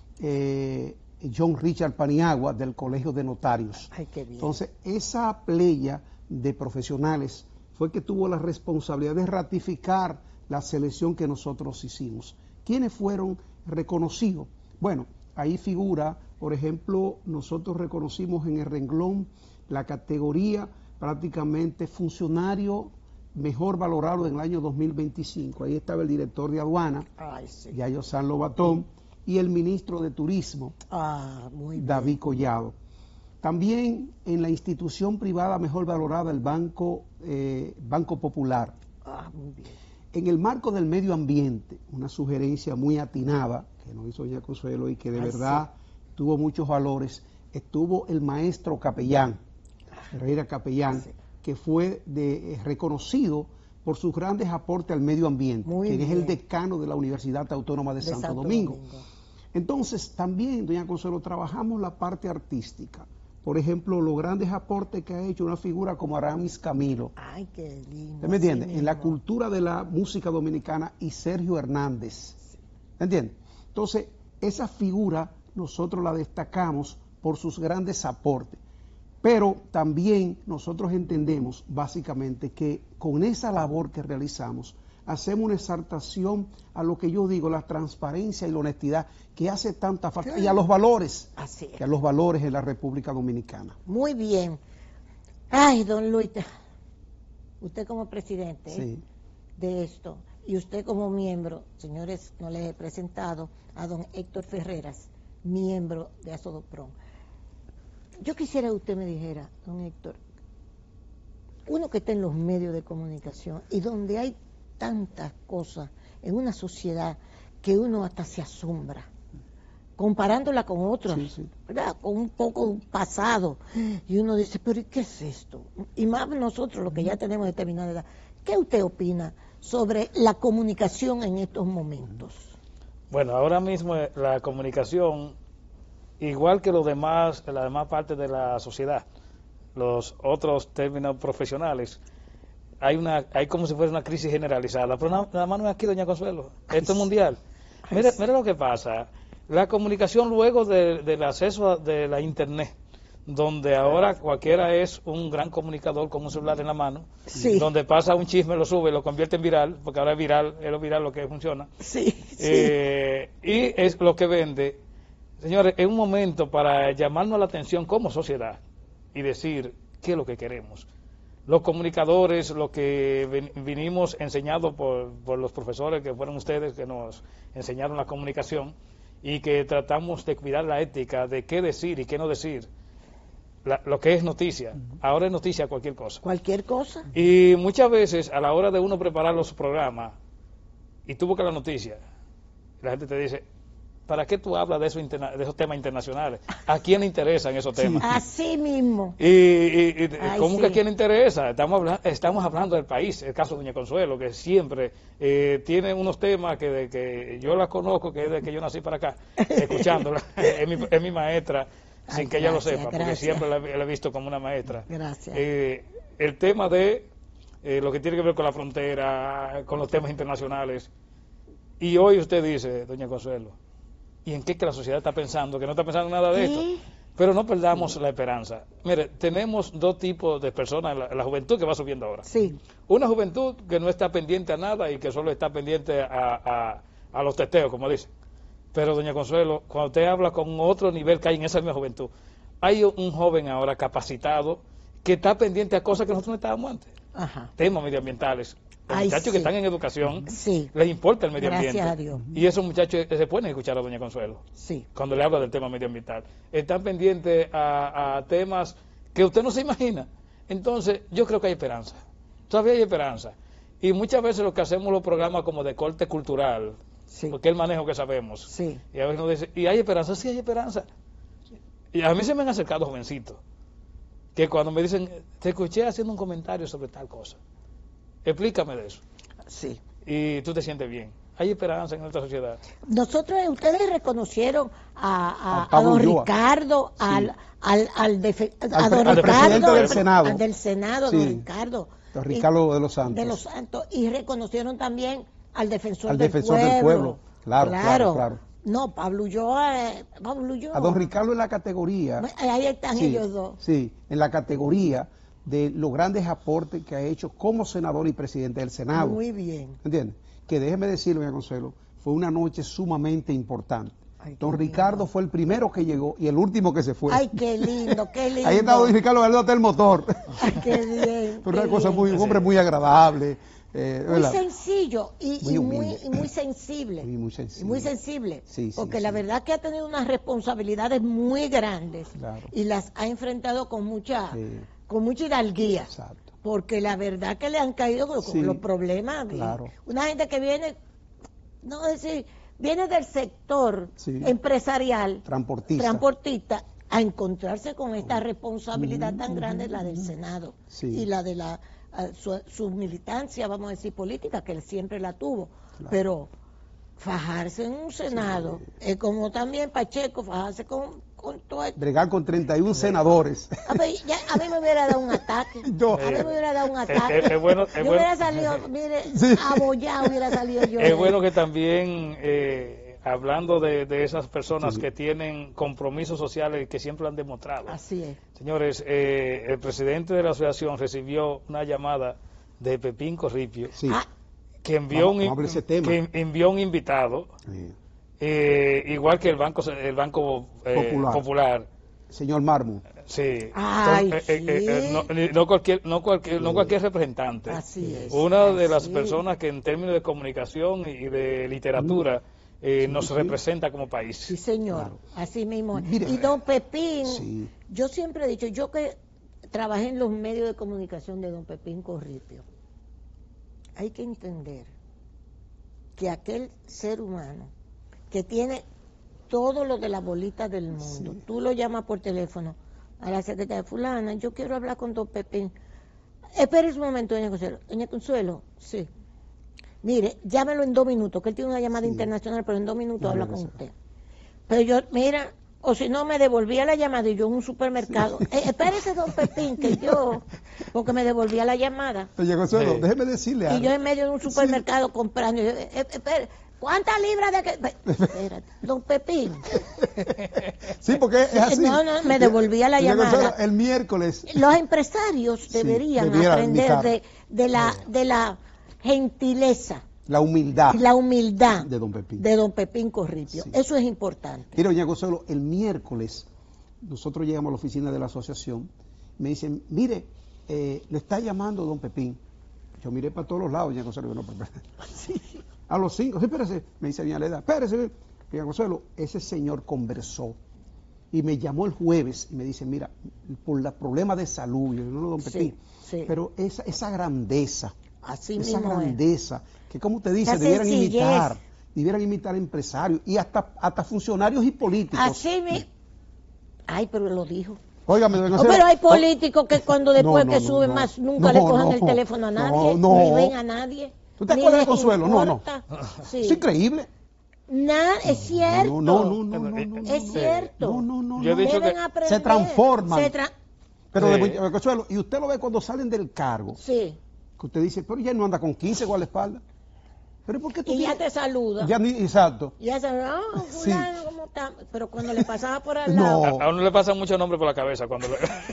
John Richard Paniagua, del Colegio de Notarios. Entonces, esa playa de profesionales fue que tuvo la responsabilidad de ratificar la selección que nosotros hicimos. ¿Quiénes fueron reconocidos? Bueno, ahí figura, por ejemplo, nosotros reconocimos en el renglón la categoría prácticamente funcionario mejor valorado en el año 2025. Ahí estaba el director de aduana, Yayo San Lobatón, y el ministro de Turismo, David Collado. También en la institución privada mejor valorada, el Banco Popular. Muy bien. En el marco del medio ambiente, una sugerencia muy atinada que nos hizo doña Consuelo y que de verdad tuvo muchos valores, estuvo el maestro Capellán, Ferreira Capellán, que fue reconocido por sus grandes aportes al medio ambiente, quien es el decano de la Universidad Autónoma de Santo Domingo. Entonces, también, doña Consuelo, trabajamos la parte artística. Por ejemplo, los grandes aportes que ha hecho una figura como Aramis Camilo. Ay, qué lindo. ¿Usted me entiende? En la cultura de la música dominicana, y Sergio Hernández. ¿Me entiende? Entonces, esa figura nosotros la destacamos por sus grandes aportes. Pero también nosotros entendemos básicamente que con esa labor que realizamos hacemos una exaltación a lo que yo digo, la transparencia y la honestidad que hace tanta falta, y a los valores, que a los valores en la República Dominicana. Muy bien. Ay, don Luis, usted como presidente de esto, y usted como miembro, señores, no les he presentado a don Héctor Ferreras, miembro de Asodopron. Yo quisiera que usted me dijera, don Héctor, uno que está en los medios de comunicación y donde hay tantas cosas en una sociedad que uno hasta se asombra, comparándola con otras, ¿verdad? Con un poco un pasado, y uno dice, pero ¿y qué es esto? Y más nosotros, los que ya tenemos determinada edad, ¿qué usted opina sobre la comunicación en estos momentos? Bueno, ahora mismo la comunicación, igual que la demás parte de la sociedad, los otros términos profesionales, hay como si fuera una crisis generalizada, pero nada más no es aquí, doña Consuelo, esto es mundial. Mira lo que pasa, la comunicación luego del acceso de la internet, donde ahora cualquiera es un gran comunicador con un celular en la mano, donde pasa un chisme, lo sube, lo convierte en viral, porque ahora es lo viral lo que funciona, y es lo que vende. Señores, es un momento para llamarnos la atención como sociedad y decir qué es lo que queremos. Los comunicadores, lo que vinimos enseñados por los profesores que fueron ustedes, que nos enseñaron la comunicación y que tratamos de cuidar la ética de qué decir y qué no decir. Lo que es noticia. Ahora es noticia cualquier cosa. Cualquier cosa. Y muchas veces a la hora de uno preparar los programas y tú buscas la noticia, la gente te dice, ¿para qué tú hablas de esos temas internacionales? ¿A quién le interesan esos temas? Así mismo. Y ¿cómo que a quién le interesa? Estamos hablando del país, el caso de doña Consuelo, que siempre tiene unos temas que yo la conozco, que desde que yo nací para acá, escuchándola, es mi maestra, sin que ella lo sepa, porque siempre la he visto como una maestra. Gracias. El tema de lo que tiene que ver con la frontera, con los temas internacionales. Y hoy usted dice, doña Consuelo, ¿y en qué que la sociedad está pensando? Que no está pensando nada de esto. Pero no perdamos la esperanza. Mire, tenemos dos tipos de personas en la juventud que va subiendo ahora. Una juventud que no está pendiente a nada y que solo está pendiente a los testeos, como dice. Pero, doña Consuelo, cuando usted habla con otro nivel que hay en esa misma juventud, hay un joven ahora capacitado que está pendiente a cosas que nosotros no estábamos antes. Temas medioambientales. Los muchachos que están en educación, les importa el medio ambiente. Gracias a Dios. Y esos muchachos se pueden escuchar a doña Consuelo cuando le habla del tema medioambiental. Están pendientes a temas que usted no se imagina. Entonces, yo creo que hay esperanza. Todavía hay esperanza. Y muchas veces lo que hacemos los programas como de corte cultural, porque es el manejo que sabemos. Sí. Y a veces uno dice, ¿y hay esperanza? Sí, hay esperanza. Y a mí se me han acercado jovencitos, que cuando me dicen, te escuché haciendo un comentario sobre tal cosa, explícame de eso. Sí. Y tú te sientes bien. Hay esperanza en nuestra sociedad. Ustedes reconocieron a Pablo don Ulloa. Ricardo, Sí. al presidente del Senado. al del Senado, Sí. don Ricardo. Don Ricardo de los Santos. De los Santos. Y reconocieron también al defensor, Al defensor del pueblo. Claro. No, Pablo Ulloa. A don Ricardo en la categoría. Ahí están sí, ellos dos. Sí, en la categoría de los grandes aportes que ha hecho como senador y presidente del Senado. Muy bien. ¿Entiendes? Que déjeme decirlo, doña Consuelo, fue una noche sumamente importante. Don Ricardo fue el primero que llegó y el último que se fue. Ay, qué lindo, qué lindo. Ahí está don Ricardo Galdote el motor. Ay, qué bien. Pero una cosa muy, un hombre muy agradable. Muy ¿verdad? sencillo y Muy humilde. muy sensible. Muy sensible. Muy sensible. Sí, sí, porque sí. la verdad que ha tenido unas responsabilidades muy grandes Claro. y las ha enfrentado con mucha Sí. hidalguía. Exacto. Porque la verdad que le han caído con Sí. los problemas. Claro. Una gente que viene, no decir, viene del sector Sí. empresarial, Transportista. a encontrarse con esta responsabilidad tan grande, la del Senado Sí. y la de su militancia, vamos a decir, política, que él siempre la tuvo. Claro. Pero fajarse en un Senado es como también Pacheco, fajarse con todo esto. Bregar con 31 senadores. A mí me hubiera dado un ataque. No. A mí me hubiera dado un ataque. Es bueno, yo hubiera salido, mire, abollado hubiera salido yo. Es bueno que también, hablando de esas personas que tienen compromisos sociales que siempre lo han demostrado. Así es. Señores, el presidente de la asociación recibió una llamada de Pepín Corripio, que envió, Vamos a hablar de ese tema. que envió un invitado, igual que el Banco Popular. Señor Marmo. Sí. Ay, No cualquier representante. Así es. Una de las Sí. personas que en términos de comunicación y de literatura nos representa como país. Sí, señor. Claro. Así mismo. Mire, y don Pepín, Sí. yo siempre he dicho, yo que trabajé en los medios de comunicación de don Pepín Corripio, hay que entender que aquel ser humano que tiene todo lo de la bolita del mundo, tú lo llamas por teléfono a la secretaria fulana, yo quiero hablar con don Pepín. Espere un momento, doña Consuelo. Doña Consuelo, sí. Mire, llámelo en 2 minutos, que él tiene una llamada internacional, pero en 2 minutos habla con usted. Pero yo, mira, o si no, me devolvía la llamada y yo en un supermercado. Espérese, don Pepín, que yo, porque me devolvía la llamada. Doña Consuelo, déjeme decirle algo. Y yo en medio de un supermercado comprando. Y yo, espere, ¿cuántas libras de qué? Espérate, don Pepín. Sí, porque es así. No, me devolvía la Doña llamada. Consuelo, el miércoles. Los empresarios deberían aprender invitar. de la gentileza, La humildad. la humildad de don Pepín. de don Pepín Corripio. Sí. Eso es importante. Mira, doña Consuelo, el miércoles nosotros llegamos a la oficina de la asociación, me dicen, mire, le está llamando don Pepín. Yo miré para todos los lados, doña Consuelo, no, a los 5, sí, espérese, me dice doña Leda, espérese, doña Consuelo, ese señor conversó y me llamó el jueves y me dice, mira, por los problemas de salud, yo no, don Pepín, sí. pero esa grandeza, Así esa mismo grandeza, que como usted dice, Esa debieran sencillez. imitar empresarios y hasta funcionarios y políticos. Así me... Ay, pero lo dijo. Óigame, doña Consuelo, pero hay políticos que cuando después no, que no, suben no. más nunca No, le cogen no, el teléfono a nadie, no. ni ven a nadie. ¿Tú te ni acuerdas de les Consuelo? No, no. importa. Sí. Es increíble. Es cierto. No. Es cierto. No. Yo he dicho Deben que aprender. Se transforman. Pero, Sí. doña Consuelo, y usted lo ve cuando salen del cargo, Sí. que usted dice, pero ya no anda con 15 a la espalda. Pero ¿por qué tú Y ya tienes- te saluda. Exacto. Y ya se Sí. fulano, ¿cómo está? Pero cuando le pasaba por al lado. A uno le pasan muchos nombres por la cabeza cuando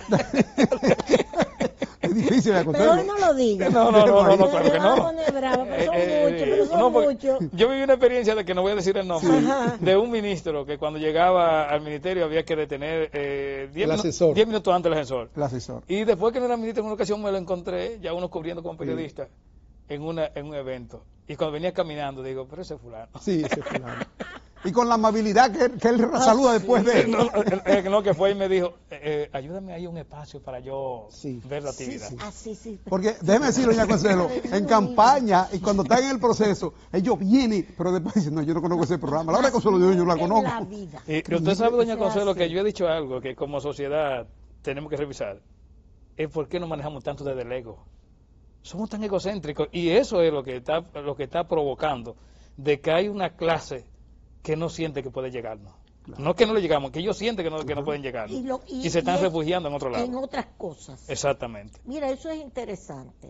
Es difícil, doña Pero Consuelo. hoy no lo diga. No, claro que Me va a no. poner bravo, pero son muchos, pero son No, porque muchos. yo viví una experiencia de que no voy a decir el nombre, Ajá. de un ministro que cuando llegaba al ministerio había que detener 10 asesor. minutos antes del asesor. El asesor. Y después que no era ministro, en una ocasión me lo encontré, ya uno cubriendo como periodista, en un evento. Y cuando venía caminando, digo, pero ese fulano. Sí, ese fulano. y con la amabilidad que él saluda después de él. No, que fue y me dijo, ayúdame ahí un espacio para yo ver la actividad. Sí. Porque déjeme decir, doña Consuelo, en campaña y cuando están en el proceso, ellos vienen, pero después dicen, no, yo no conozco ese programa. La hora de Consuelo yo la conozco. Y usted sabe, doña Consuelo, que yo he dicho algo que como sociedad tenemos que revisar. Es por qué nos manejamos tanto desde el ego. Somos tan egocéntricos y eso es lo que está provocando de que hay una clase que no siente que puede llegarnos. Claro. No que no le llegamos, que ellos sienten que no pueden llegarnos. Y se están refugiando en otro lado. En otras cosas. Exactamente. Mira, eso es interesante.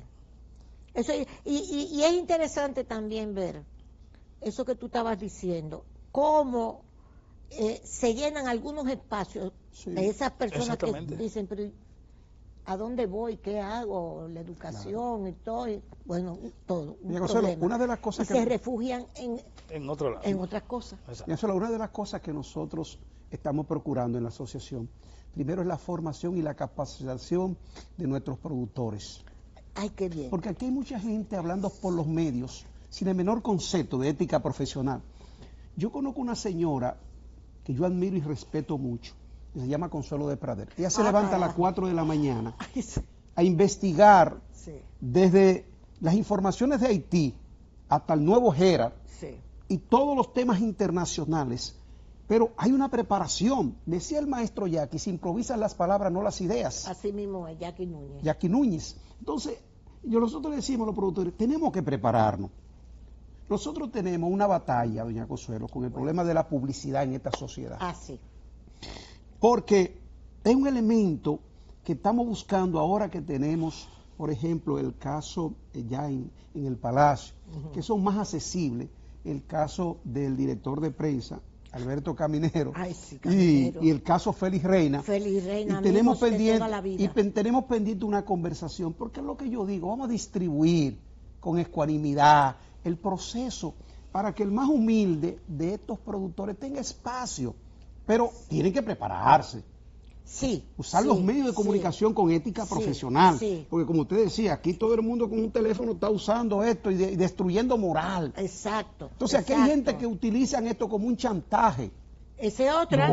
Y es interesante también ver eso que tú estabas diciendo, cómo se llenan algunos espacios de esas personas que dicen, pero ¿a dónde voy? ¿Qué hago? La educación y todo. Bueno, todo. Una de las cosas que se refugian en otro lado. En otras cosas. Una de las cosas que nosotros estamos procurando en la asociación, primero es la formación y la capacitación de nuestros productores. Ay, qué bien. Porque aquí hay mucha gente hablando por los medios sin el menor concepto de ética profesional. Yo conozco una señora que yo admiro y respeto mucho, que se llama Consuelo de Prader. Ella se levanta a las 4 de la mañana a investigar desde las informaciones de Haití hasta el nuevo Herald y todos los temas internacionales. Pero hay una preparación. Decía el maestro Jackie, se improvisan las palabras, no las ideas. Así mismo es, Jackie Núñez. Jackie Núñez. Entonces, nosotros le decimos a los productores, tenemos que prepararnos. Nosotros tenemos una batalla, doña Consuelo, con el problema de la publicidad en esta sociedad. Sí. Porque es un elemento que estamos buscando ahora que tenemos, por ejemplo, el caso ya en el Palacio, que son más accesibles, el caso del director de prensa, Alberto Caminero, y el caso Félix Reina. Y tenemos pendiente una conversación, porque es lo que yo digo, vamos a distribuir con ecuanimidad el proceso para que el más humilde de estos productores tenga espacio, pero tienen que prepararse. Usar los medios de comunicación con ética profesional, porque como usted decía, aquí todo el mundo con un teléfono está usando esto y destruyendo moral. Exacto. Entonces aquí hay gente que utilizan esto como un chantaje. Esa es otra.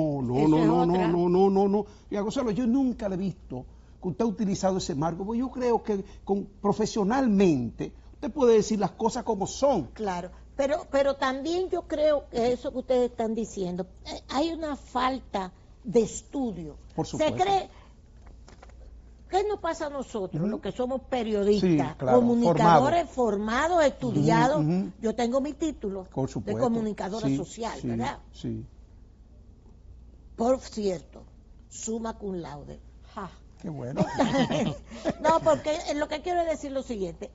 No. Yo nunca le he visto que usted ha utilizado ese marco, porque yo creo que profesionalmente usted puede decir las cosas como son. Claro, pero también yo creo que eso que ustedes están diciendo, hay una falta de estudio. Por supuesto. Se cree, ¿qué nos pasa a nosotros, los que somos periodistas, comunicadores formados, estudiados? Yo tengo mi título de comunicadora social, ¿verdad? Sí. Por cierto, summa cum laude. Qué bueno. No, porque lo que quiero decir es lo siguiente.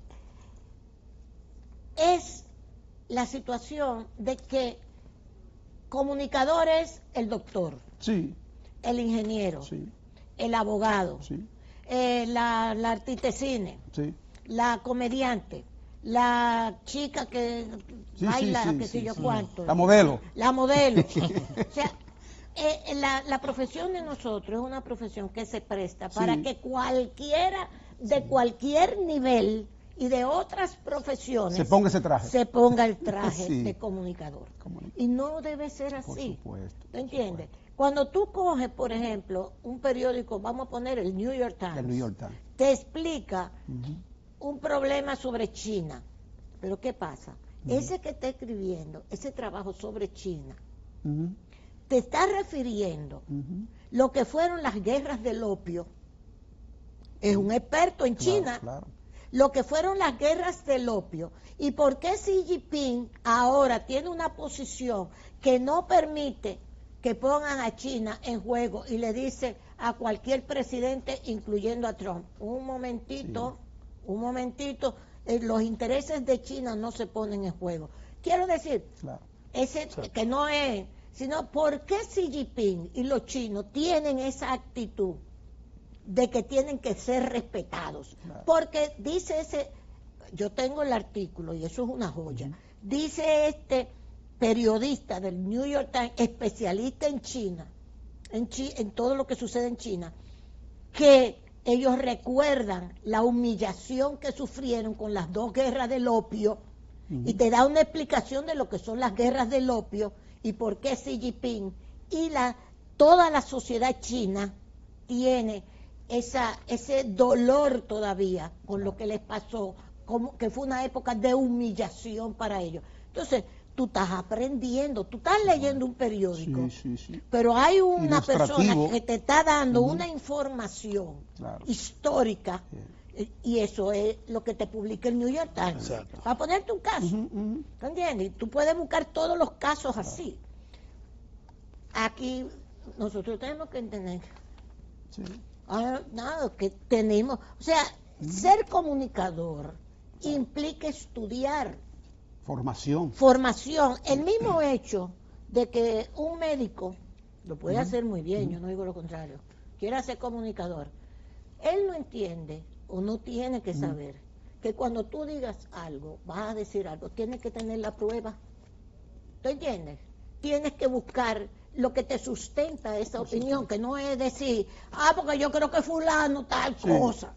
Es la situación de que comunicador es el doctor, el ingeniero, el abogado, la artista de cine, la comediante, la chica que baila, qué sé yo cuánto. La modelo. O sea, la profesión de nosotros es una profesión que se presta para que cualquiera de cualquier nivel y de otras profesiones se ponga ese traje. Se ponga el traje de comunicador. Y no debe ser así. Por supuesto. ¿Te entiendes? Cuando tú coges, por ejemplo, un periódico, vamos a poner el New York Times, te explica un problema sobre China. Pero ¿qué pasa? Ese que está escribiendo, ese trabajo sobre China, te está refiriendo lo que fueron las guerras del opio. Es un experto en China. Lo que fueron las guerras del opio y por qué Xi Jinping ahora tiene una posición que no permite que pongan a China en juego y le dice a cualquier presidente, incluyendo a Trump, un momentito, los intereses de China no se ponen en juego. Quiero decir, que no es, sino por qué Xi Jinping y los chinos tienen esa actitud de que tienen que ser respetados. Porque dice yo tengo el artículo y eso es una joya, dice este periodista del New York Times, especialista en China, en todo lo que sucede en China, que ellos recuerdan la humillación que sufrieron con las dos guerras del opio y te da una explicación de lo que son las guerras del opio y por qué Xi Jinping y toda la sociedad china tiene ese dolor todavía con lo que les pasó, como que fue una época de humillación para ellos. Entonces, tú estás aprendiendo, tú estás leyendo un periódico, pero hay una persona que te está dando una información histórica, y eso es lo que te publica el New York Times. Para ponerte un caso, ¿entiendes? Y tú puedes buscar todos los casos así. Aquí nosotros tenemos que entender nada, que tenemos, o sea, ser comunicador implica estudiar. Formación. El mismo hecho de que un médico lo puede hacer muy bien, yo no digo lo contrario, quiera ser comunicador, él no entiende o no tiene que saber que cuando tú digas algo, vas a decir algo, tienes que tener la prueba. ¿Tú entiendes? Tienes que buscar lo que te sustenta esa opinión, que no es decir, porque yo creo que fulano tal cosa.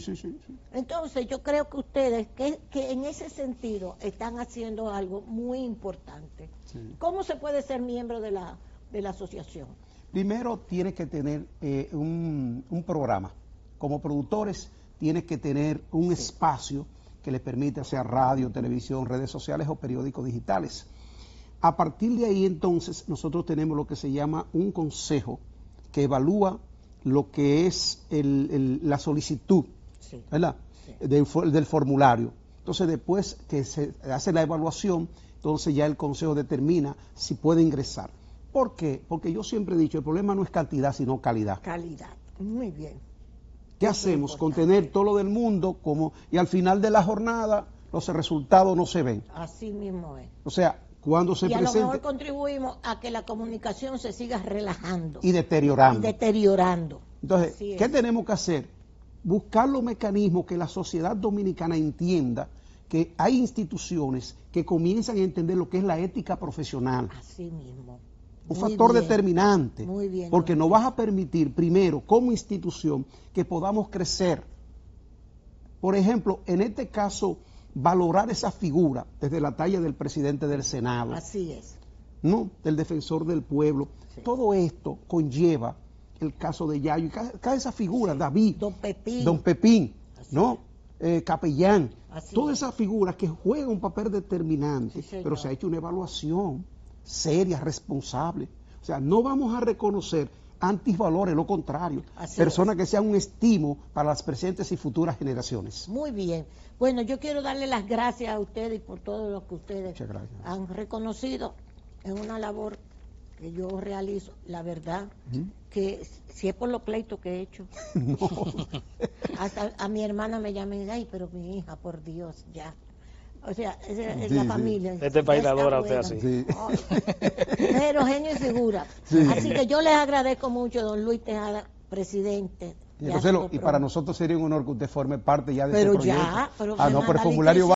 Entonces yo creo que ustedes que en ese sentido están haciendo algo muy importante. ¿Cómo se puede ser miembro de la asociación? Primero tienes que tener un programa. Como productores tienes que tener un espacio que les permita hacer radio, televisión, redes sociales o periódicos digitales. A partir de ahí entonces nosotros tenemos lo que se llama un consejo que evalúa lo que es la solicitud, ¿verdad? Del formulario. Entonces después que se hace la evaluación, entonces ya el consejo determina si puede ingresar. ¿Por qué? Porque yo siempre he dicho, el problema no es cantidad sino calidad. Calidad, muy bien. ¿Qué hacemos? Con tener todo lo del mundo y al final de la jornada los resultados no se ven. Así mismo es. O sea, cuando se presente... Y a lo mejor contribuimos a que la comunicación se siga relajando. Y deteriorando. Entonces, Así ¿qué es. tenemos que hacer? Buscar los mecanismos que la sociedad dominicana entienda que hay instituciones que comienzan a entender lo que es la ética profesional. Así mismo. Un Muy factor bien. determinante. Muy bien. Porque nos vas a permitir, primero, como institución, que podamos crecer. Por ejemplo, en este caso, valorar esa figura desde la talla del presidente del Senado. Así es. ¿No? Del defensor del pueblo. Todo esto conlleva el caso de Yayo y cada esa figura, David, Don Pepín, ¿no? Capellán, todas esas figuras que juegan un papel determinante, pero se ha hecho una evaluación seria, responsable. O sea, no vamos a reconocer antivalores, lo contrario, personas que sean un estímulo para las presentes y futuras generaciones. Muy bien. Bueno, yo quiero darle las gracias a ustedes por todo lo que ustedes han reconocido en una labor que yo realizo, la verdad, que si es por los pleitos que he hecho, hasta a mi hermana me llama y dice, ay, pero mi hija, por Dios, ya. O sea, es la familia. Este país la adora a usted así. Pero genio y figura. Así que yo les agradezco mucho, don Luis Tejada, presidente. Y para nosotros sería un honor que usted forme parte ya de Pero este proyecto. ya, pero no, por el formulario